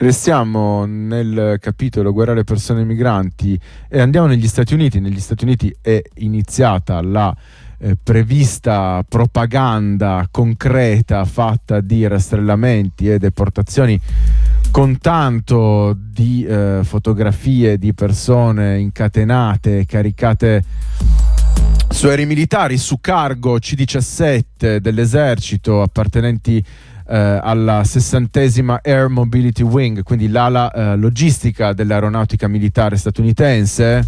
Restiamo nel capitolo guerra alle persone migranti e andiamo negli Stati Uniti. Negli Stati Uniti è iniziata la prevista propaganda concreta fatta di rastrellamenti e deportazioni, con tanto di fotografie di persone incatenate, caricate su aerei militari, su cargo C-17 dell'esercito appartenenti alla 60ª Air Mobility Wing, quindi l'ala logistica dell'aeronautica militare statunitense.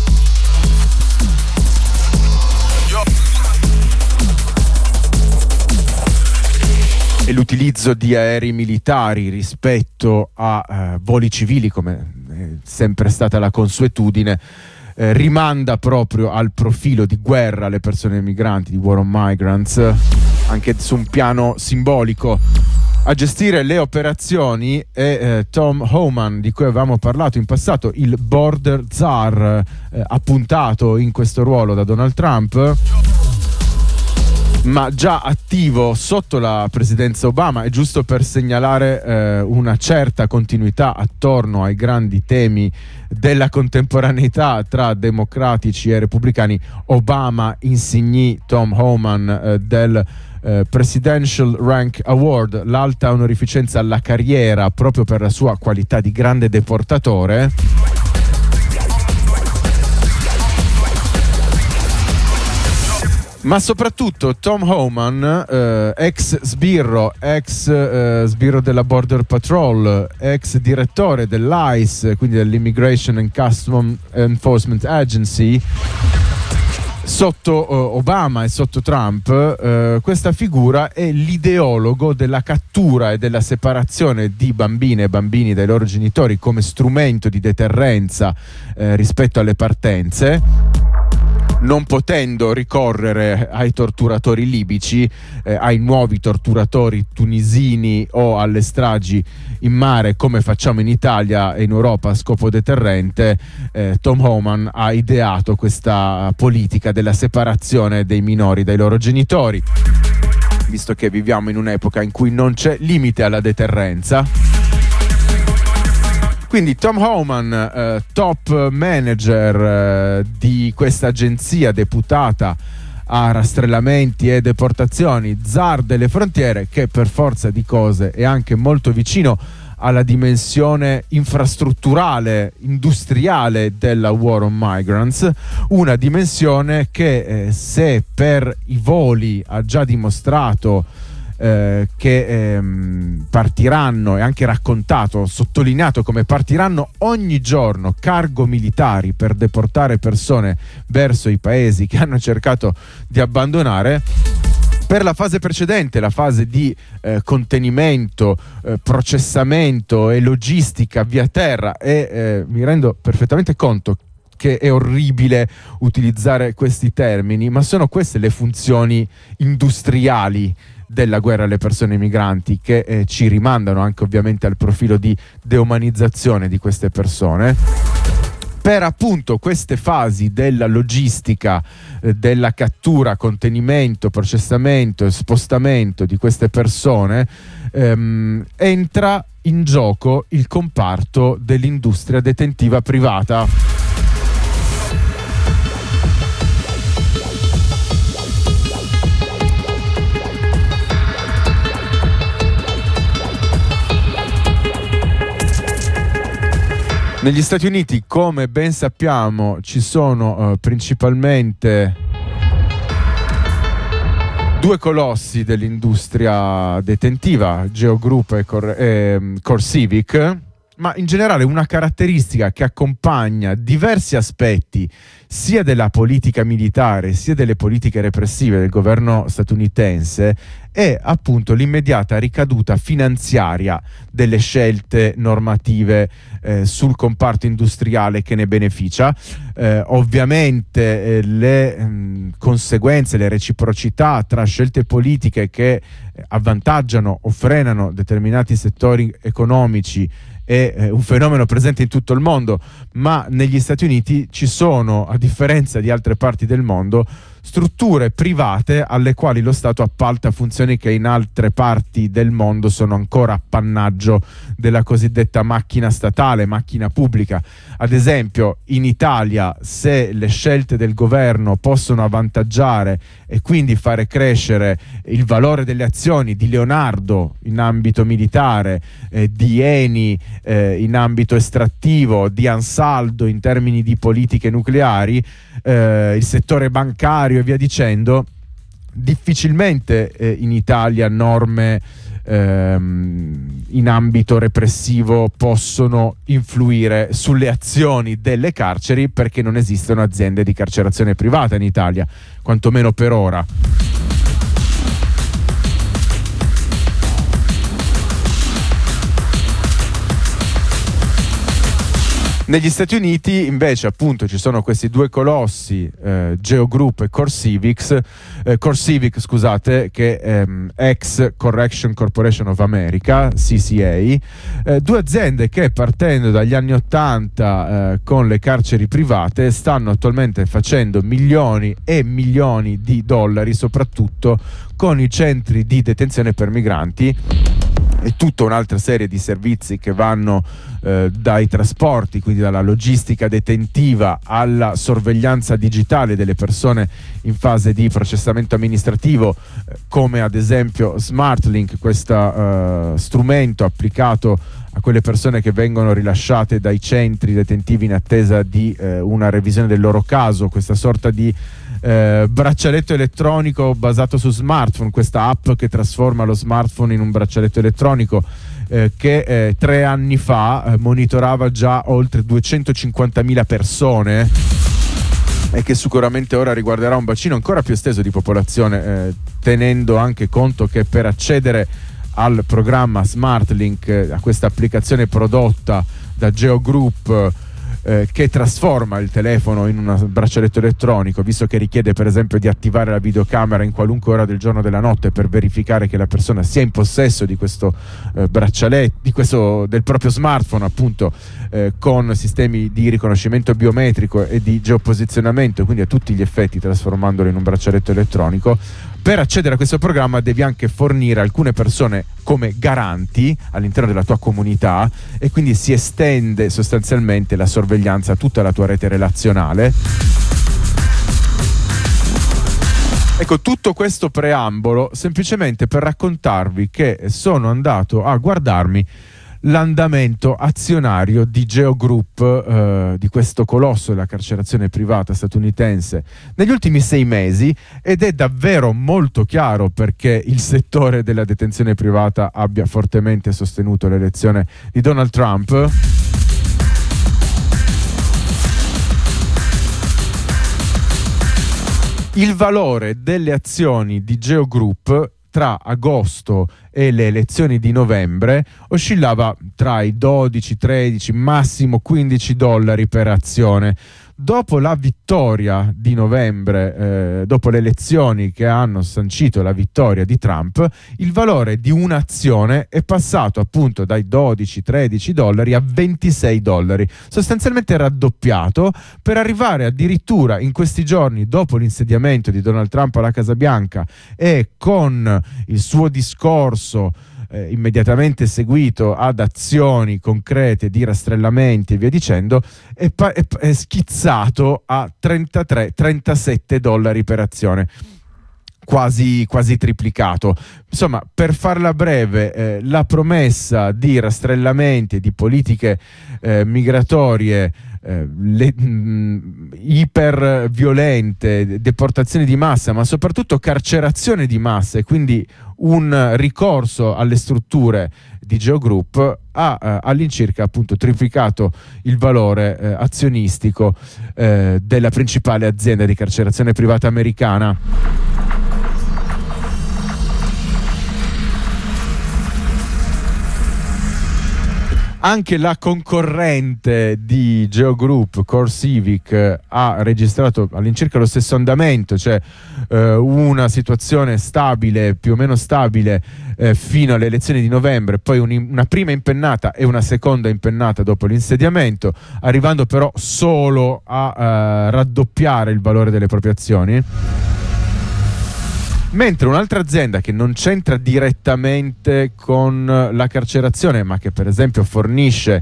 E l'utilizzo di aerei militari rispetto a voli civili, come è sempre stata la consuetudine, rimanda proprio al profilo di guerra alle persone migranti, di War on Migrants, anche su un piano simbolico. A gestire le operazioni è Tom Homan, di cui avevamo parlato in passato, il border czar, appuntato in questo ruolo da Donald Trump, ma già attivo sotto la presidenza Obama. È giusto per segnalare una certa continuità attorno ai grandi temi della contemporaneità tra democratici e repubblicani. Obama insignì Tom Homan del Presidential Rank Award, l'alta onorificenza alla carriera, proprio per la sua qualità di grande deportatore. Ma soprattutto Tom Homan, ex sbirro della Border Patrol, ex direttore dell'ICE, quindi dell'Immigration and Customs Enforcement Agency, sotto Obama e sotto Trump, questa figura è l'ideologo della cattura e della separazione di bambine e bambini dai loro genitori come strumento di deterrenza rispetto alle partenze, non potendo ricorrere ai torturatori libici, ai nuovi torturatori tunisini o alle stragi in mare come facciamo in Italia e in Europa a scopo deterrente. Tom Homan ha ideato questa politica della separazione dei minori dai loro genitori, visto che viviamo in un'epoca in cui non c'è limite alla deterrenza. Quindi Tom Homan, top manager di questa agenzia deputata a rastrellamenti e deportazioni, zar delle frontiere, che per forza di cose è anche molto vicino alla dimensione infrastrutturale, industriale della War on Migrants, una dimensione che se per i voli ha già dimostrato che partiranno, e anche raccontato, sottolineato come partiranno ogni giorno cargo militari per deportare persone verso i paesi che hanno cercato di abbandonare. Per la fase precedente, la fase di contenimento, processamento e logistica via terra, e mi rendo perfettamente conto che è orribile utilizzare questi termini, ma sono queste le funzioni industriali della guerra alle persone migranti, che ci rimandano anche ovviamente al profilo di deumanizzazione di queste persone. Per appunto queste fasi della logistica, della cattura, contenimento, processamento e spostamento di queste persone, entra in gioco il comparto dell'industria detentiva privata. Negli Stati Uniti, come ben sappiamo, ci sono principalmente due colossi dell'industria detentiva, Geo Group e CoreCivic, ma in generale una caratteristica che accompagna diversi aspetti sia della politica militare sia delle politiche repressive del governo statunitense è appunto l'immediata ricaduta finanziaria delle scelte normative sul comparto industriale che ne beneficia. Ovviamente le conseguenze, le reciprocità tra scelte politiche che avvantaggiano o frenano determinati settori economici è un fenomeno presente in tutto il mondo, ma negli Stati Uniti ci sono, a differenza di altre parti del mondo, strutture private alle quali lo Stato appalta funzioni che in altre parti del mondo sono ancora appannaggio della cosiddetta macchina statale, macchina pubblica. Ad esempio, in Italia, se le scelte del governo possono avvantaggiare e quindi fare crescere il valore delle azioni di Leonardo in ambito militare, di Eni in ambito estrattivo, di Ansaldo in termini di politiche nucleari, il settore bancario e via dicendo, difficilmente in Italia norme in ambito repressivo possono influire sulle azioni delle carceri, perché non esistono aziende di carcerazione privata in Italia, quantomeno per ora. Negli Stati Uniti invece appunto ci sono questi due colossi, Geo Group e CoreCivic, che ex Correction Corporation of America, CCA, due aziende che partendo dagli anni 80 con le carceri private stanno attualmente facendo milioni e milioni di dollari, soprattutto con i centri di detenzione per migranti e tutta un'altra serie di servizi che vanno dai trasporti, quindi dalla logistica detentiva alla sorveglianza digitale delle persone in fase di processamento amministrativo, come ad esempio SmartLink, questo strumento applicato a quelle persone che vengono rilasciate dai centri detentivi in attesa di una revisione del loro caso, questa sorta di braccialetto elettronico basato su smartphone, questa app che trasforma lo smartphone in un braccialetto elettronico, che 3 anni fa monitorava già oltre 250.000 persone e che sicuramente ora riguarderà un bacino ancora più esteso di popolazione, tenendo anche conto che per accedere al programma SmartLink, a questa applicazione prodotta da Geo Group, che trasforma il telefono in un braccialetto elettronico, visto che richiede per esempio di attivare la videocamera in qualunque ora del giorno o della notte per verificare che la persona sia in possesso di questo braccialetto, del proprio smartphone, appunto, con sistemi di riconoscimento biometrico e di geoposizionamento, quindi a tutti gli effetti trasformandolo in un braccialetto elettronico. Per accedere a questo programma devi anche fornire alcune persone come garanti all'interno della tua comunità, e quindi si estende sostanzialmente la sorveglianza a tutta la tua rete relazionale. Ecco, tutto questo preambolo semplicemente per raccontarvi che sono andato a guardarmi l'andamento azionario di Geo Group, di questo colosso della carcerazione privata statunitense, negli ultimi 6 mesi, ed è davvero molto chiaro perché il settore della detenzione privata abbia fortemente sostenuto l'elezione di Donald Trump. Il valore delle azioni di Geo Group tra agosto e le elezioni di novembre oscillava tra i 12, 13, massimo $15 per azione. Dopo la vittoria di novembre, dopo le elezioni che hanno sancito la vittoria di Trump, il valore di un'azione è passato appunto dai 12-13 dollari a $26, sostanzialmente raddoppiato, per arrivare addirittura in questi giorni, dopo l'insediamento di Donald Trump alla Casa Bianca e con il suo discorso immediatamente seguito ad azioni concrete di rastrellamenti e via dicendo, è schizzato a $33-37 per azione, quasi triplicato. Insomma, per farla breve, la promessa di rastrellamenti e di politiche migratorie iper violente, deportazioni di massa, ma soprattutto carcerazione di massa, e quindi un ricorso alle strutture di Geo Group ha all'incirca appunto triplicato il valore azionistico della principale azienda di carcerazione privata americana. Anche la concorrente di Geo Group, CoreCivic, ha registrato all'incirca lo stesso andamento, cioè una situazione stabile, più o meno stabile, fino alle elezioni di novembre, poi una prima impennata e una seconda impennata dopo l'insediamento, arrivando però solo a raddoppiare il valore delle proprie azioni. Mentre un'altra azienda che non c'entra direttamente con la carcerazione, ma che per esempio fornisce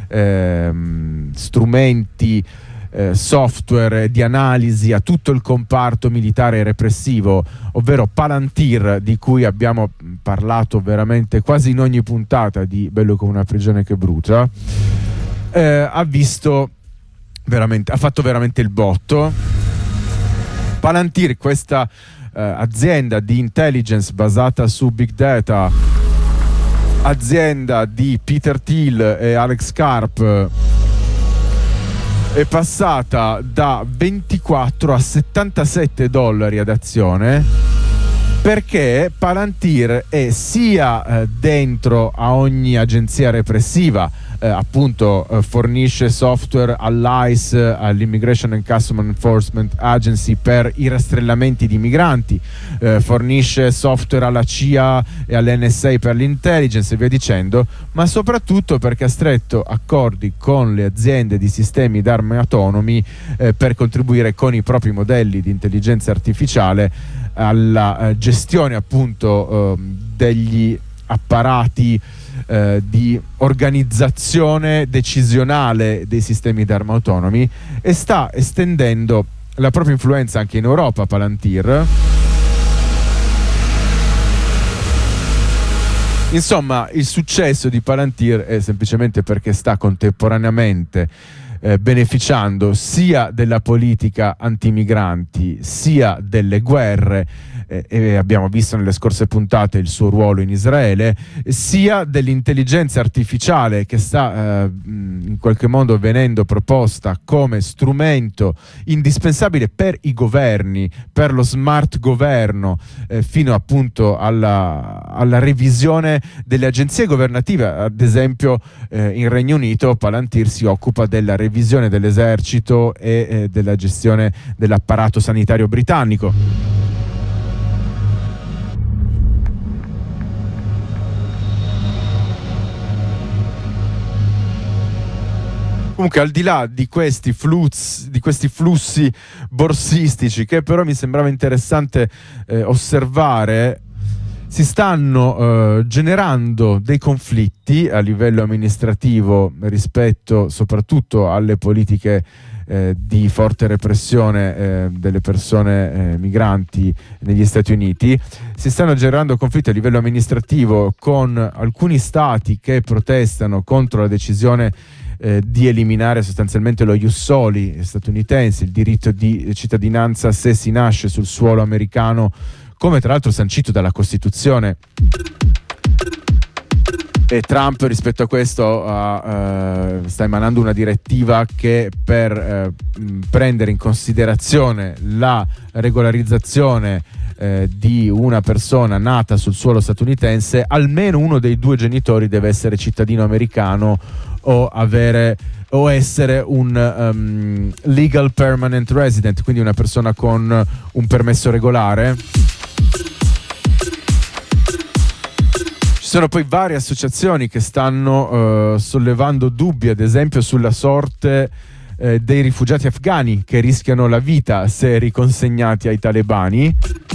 strumenti, software di analisi a tutto il comparto militare e repressivo, ovvero Palantir, di cui abbiamo parlato veramente quasi in ogni puntata di Bello come una prigione che brucia, ha fatto veramente il botto. Palantir, questa azienda di intelligence basata su big data, azienda di Peter Thiel e Alex Karp, è passata da 24 a 77 dollari ad azione, perché Palantir è sia dentro a ogni agenzia repressiva, appunto fornisce software all'ICE, all'Immigration and Customs Enforcement Agency per i rastrellamenti di migranti, fornisce software alla CIA e all'NSA per l'intelligence e via dicendo, ma soprattutto perché ha stretto accordi con le aziende di sistemi d'arme autonomi per contribuire con i propri modelli di intelligenza artificiale alla gestione appunto degli apparati di organizzazione decisionale dei sistemi d'arma autonomi, e sta estendendo la propria influenza anche in Europa. Palantir, insomma, il successo di Palantir è semplicemente perché sta contemporaneamente beneficiando sia della politica antimigranti sia delle guerre, e abbiamo visto nelle scorse puntate il suo ruolo in Israele, sia dell'intelligenza artificiale che sta in qualche modo venendo proposta come strumento indispensabile per i governi, per lo smart governo, fino appunto alla revisione delle agenzie governative. Ad esempio in Regno Unito Palantir si occupa della revisione dell'esercito e della gestione dell'apparato sanitario britannico. Comunque, al di là di questi flussi borsistici, che però mi sembrava interessante osservare, si stanno generando dei conflitti a livello amministrativo rispetto soprattutto alle politiche di forte repressione delle persone migranti negli Stati Uniti. Si stanno generando conflitti a livello amministrativo con alcuni stati che protestano contro la decisione di eliminare sostanzialmente lo ius soli statunitense, il diritto di cittadinanza se si nasce sul suolo americano, come tra l'altro sancito dalla Costituzione. E Trump rispetto a questo sta emanando una direttiva che per prendere in considerazione la regolarizzazione di una persona nata sul suolo statunitense, almeno uno dei due genitori deve essere cittadino americano o essere un legal permanent resident, quindi una persona con un permesso regolare. Ci sono poi varie associazioni che stanno sollevando dubbi, ad esempio sulla sorte dei rifugiati afghani che rischiano la vita se riconsegnati ai talebani.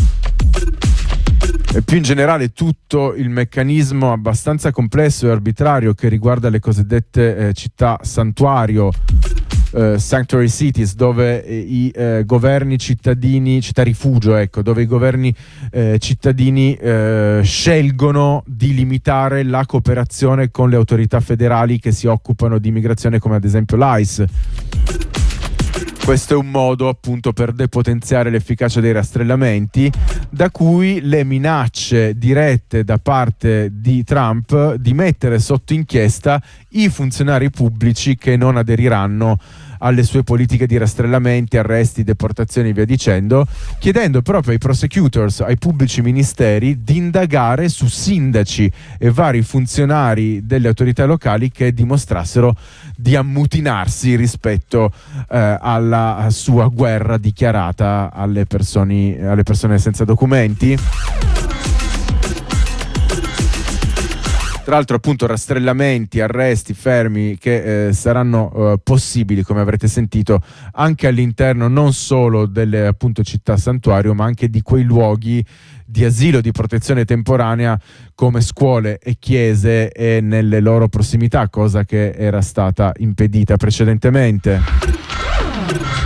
E più in generale tutto il meccanismo abbastanza complesso e arbitrario che riguarda le cosiddette città santuario, sanctuary cities, dove i governi cittadini, città rifugio, ecco, dove i governi cittadini scelgono di limitare la cooperazione con le autorità federali che si occupano di immigrazione, come ad esempio l'ICE. Questo è un modo appunto per depotenziare l'efficacia dei rastrellamenti, da cui le minacce dirette da parte di Trump di mettere sotto inchiesta i funzionari pubblici che non aderiranno alle sue politiche di rastrellamenti, arresti, deportazioni e via dicendo, chiedendo proprio ai prosecutors, ai pubblici ministeri, di indagare su sindaci e vari funzionari delle autorità locali che dimostrassero di ammutinarsi rispetto alla sua guerra dichiarata alle persone senza documenti. Tra l'altro appunto rastrellamenti, arresti, fermi che saranno possibili, come avrete sentito, anche all'interno non solo delle appunto città santuario, ma anche di quei luoghi di asilo, di protezione temporanea come scuole e chiese e nelle loro prossimità, cosa che era stata impedita precedentemente.